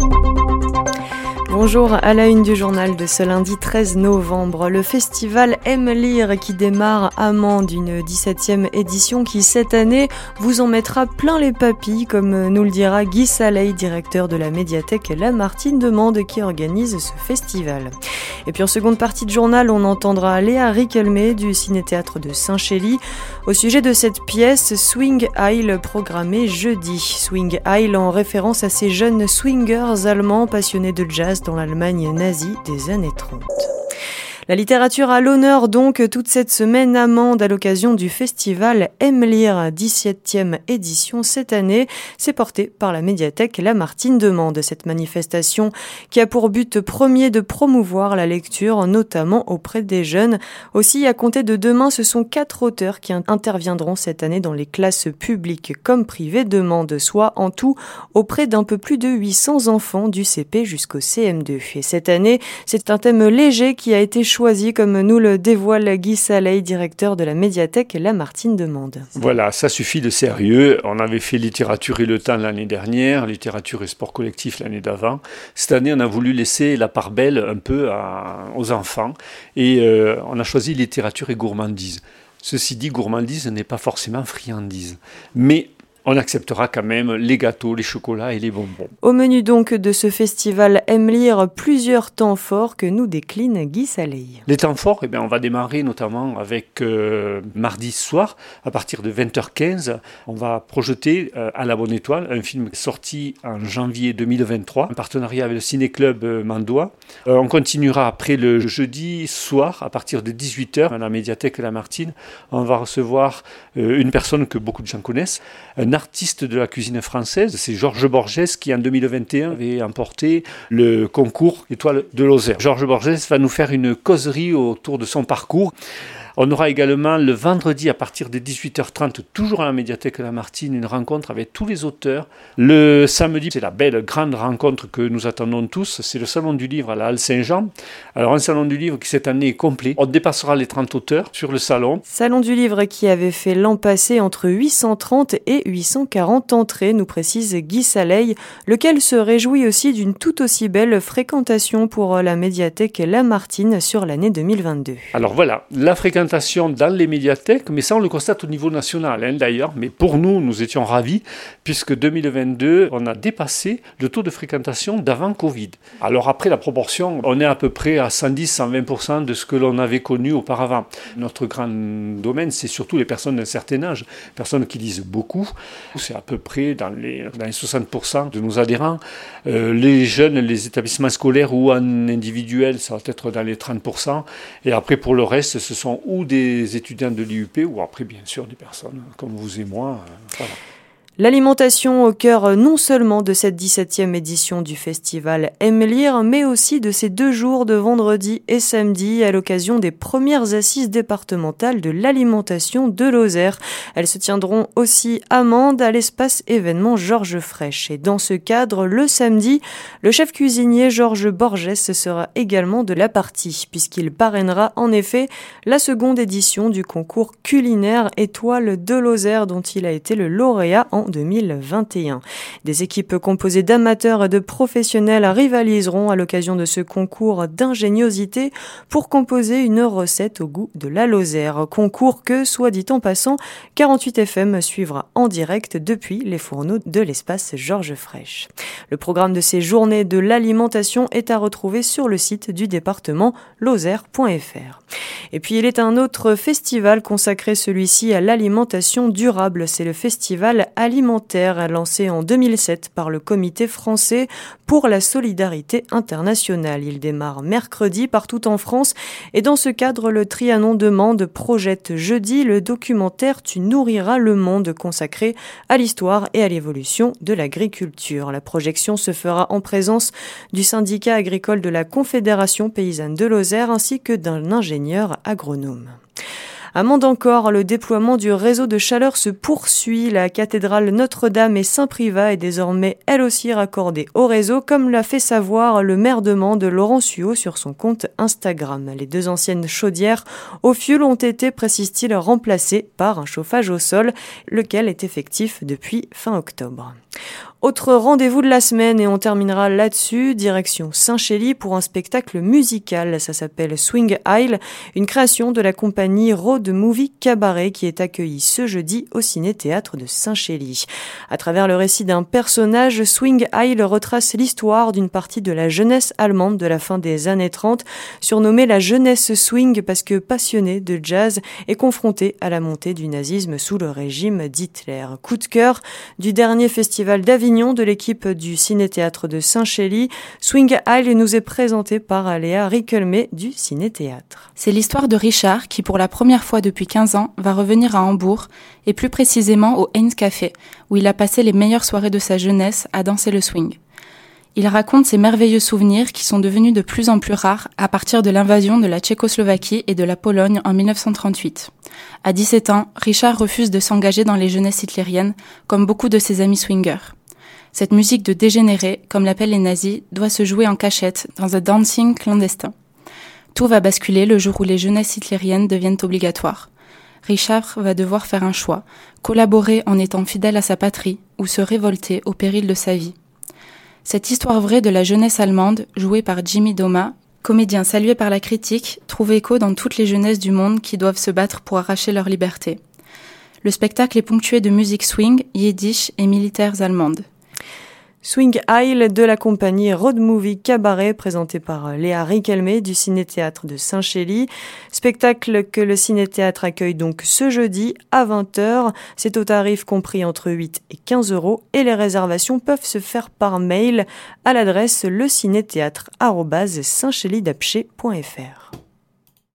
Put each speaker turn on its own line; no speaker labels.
Bonjour, à la une du journal de ce lundi 13 novembre, le festival Aime lire qui démarre à Mans d'une 17e édition qui cette année vous en mettra plein les papilles, comme nous le dira Guy Saleil, directeur de la médiathèque Lamartine de Mende qui organise ce festival. Et puis en seconde partie de journal, on entendra Léa Riquelme du Ciné-Théâtre de Saint-Chély au sujet de cette pièce Swing Heil programmée jeudi. Swing Heil en référence à ces jeunes swingers allemands passionnés de jazz dans l'Allemagne nazie des années 30. La littérature à l'honneur donc toute cette semaine à Mende à l'occasion du festival Aime lire, 17e édition cette année. C'est porté par la médiathèque Lamartine de Mende. Cette manifestation qui a pour but premier de promouvoir la lecture, notamment auprès des jeunes. Aussi, à compter de demain, ce sont 4 auteurs qui interviendront cette année dans les classes publiques comme privées de Mende, soit en tout auprès d'un peu plus de 800 enfants du CP jusqu'au CM2. Et cette année, c'est un thème léger qui a été choisi, comme nous le dévoile Guy Saleil, directeur de la médiathèque Lamartine de Mende.
Voilà, ça suffit de sérieux. On avait fait littérature et le temps l'année dernière, littérature et sport collectif l'année d'avant. Cette année, on a voulu laisser la part belle un peu aux enfants et on a choisi littérature et gourmandise. Ceci dit, gourmandise n'est pas forcément friandise, mais on acceptera quand même les gâteaux, les chocolats et les bonbons.
Au menu donc de ce festival Aime lire, plusieurs temps forts que nous décline Guy Saleil.
Les temps forts, on va démarrer notamment avec mardi soir, à partir de 20h15. On va projeter à la Bonne Étoile, un film sorti en janvier 2023, en partenariat avec le Ciné-Club Mandois. On continuera après le jeudi soir, à partir de 18h, à la médiathèque Lamartine. On va recevoir une personne que beaucoup de gens connaissent, un artiste de la cuisine française, c'est Georges Borges qui en 2021 avait emporté le concours Étoile de Lozère. Georges Borges va nous faire une causerie autour de son parcours. On aura également le vendredi à partir de 18h30, toujours à la médiathèque Lamartine, une rencontre avec tous les auteurs. Le samedi, c'est la belle grande rencontre que nous attendons tous, c'est le Salon du Livre à la Halle Saint-Jean. Alors un Salon du Livre qui cette année est complet. On dépassera les 30 auteurs sur le salon.
Salon du Livre qui avait fait l'an passé entre 830 et 840 entrées, nous précise Guy Saleil, lequel se réjouit aussi d'une tout aussi belle fréquentation pour la médiathèque Lamartine sur l'année 2022.
Alors voilà, la fréquentation dans les médiathèques, mais ça on le constate au niveau national d'ailleurs, mais pour nous étions ravis puisque 2022 on a dépassé le taux de fréquentation d'avant Covid. Alors après la proportion, on est à peu près à 110-120% de ce que l'on avait connu auparavant. Notre grand domaine c'est surtout les personnes d'un certain âge, personnes qui lisent beaucoup, c'est à peu près dans les 60% de nos adhérents. Les jeunes, les établissements scolaires ou en individuel, ça va être dans les 30%, et après pour le reste ce sont ou des étudiants de l'IUP, ou après bien sûr des personnes comme vous et moi. Voilà.
L'alimentation au cœur non seulement de cette 17e édition du festival Aime lire, mais aussi de ces 2 jours de vendredi et samedi à l'occasion des premières assises départementales de l'alimentation de Lozère. Elles se tiendront aussi à Mende à l'espace événement Georges Frêche. Et dans ce cadre, le samedi, le chef cuisinier Georges Borges sera également de la partie, puisqu'il parrainera en effet la seconde édition du concours culinaire Étoile de Lozère dont il a été le lauréat en 2021. Des équipes composées d'amateurs et de professionnels rivaliseront à l'occasion de ce concours d'ingéniosité pour composer une recette au goût de la Lozère. Concours que, soit dit en passant, 48 FM suivra en direct depuis les fourneaux de l'espace Georges Frêche. Le programme de ces journées de l'alimentation est à retrouver sur le site du département lozère.fr. Et puis il est un autre festival consacré celui-ci à l'alimentation durable. C'est le festival alimentaire lancé en 2007 par le Comité français pour la solidarité internationale. Il démarre mercredi partout en France et dans ce cadre, le Trianon de Mende projette jeudi le documentaire Tu nourriras le monde consacré à l'histoire et à l'évolution de l'agriculture. La projection se fera en présence du syndicat agricole de la Confédération paysanne de Lozère ainsi que d'un ingénieur agronome. À Mende encore, le déploiement du réseau de chaleur se poursuit. La cathédrale Notre-Dame et Saint-Privat est désormais elle aussi raccordée au réseau, comme l'a fait savoir le maire de Mende, Laurent Suot, sur son compte Instagram. Les 2 anciennes chaudières au fioul ont été, précise-t-il, remplacées par un chauffage au sol, lequel est effectif depuis fin octobre. Autre rendez-vous de la semaine et on terminera là-dessus, direction Saint-Chély pour un spectacle musical. Ça s'appelle Swing Isle, une création de la compagnie Road Movie Cabaret qui est accueillie ce jeudi au Ciné-Théâtre de Saint-Chély. À travers le récit d'un personnage, Swing Isle retrace l'histoire d'une partie de la jeunesse allemande de la fin des années 30, surnommée la jeunesse swing parce que passionnée de jazz et confrontée à la montée du nazisme sous le régime d'Hitler. Coup de cœur du dernier festival d'Avignon de l'équipe du Ciné-Théâtre de Saint-Chély. Swing Isle nous est présenté par Léa Rickelmé du Ciné-Théâtre.
C'est l'histoire de Richard qui, pour la première fois depuis 15 ans, va revenir à Hambourg et plus précisément au Heinz Café, où il a passé les meilleures soirées de sa jeunesse à danser le swing. Il raconte ses merveilleux souvenirs qui sont devenus de plus en plus rares à partir de l'invasion de la Tchécoslovaquie et de la Pologne en 1938. À 17 ans, Richard refuse de s'engager dans les jeunesses hitlériennes, comme beaucoup de ses amis swingers. Cette musique de dégénérés, comme l'appellent les nazis, doit se jouer en cachette, dans un dancing clandestin. Tout va basculer le jour où les jeunesses hitlériennes deviennent obligatoires. Richard va devoir faire un choix, collaborer en étant fidèle à sa patrie, ou se révolter au péril de sa vie. Cette histoire vraie de la jeunesse allemande, jouée par Jimmy Doma, comédien salué par la critique, trouve écho dans toutes les jeunesses du monde qui doivent se battre pour arracher leur liberté. Le spectacle est ponctué de musique swing, yiddish et militaires allemandes.
Swing Isle de la compagnie Road Movie Cabaret, présenté par Léa Rickelmé du Ciné-Théâtre de Saint-Chély. Spectacle que le Ciné-Théâtre accueille donc ce jeudi à 20h. C'est au tarif compris entre 8 et 15 € et les réservations peuvent se faire par mail à l'adresse lecinéthéâtre@saintchélydapché.fr.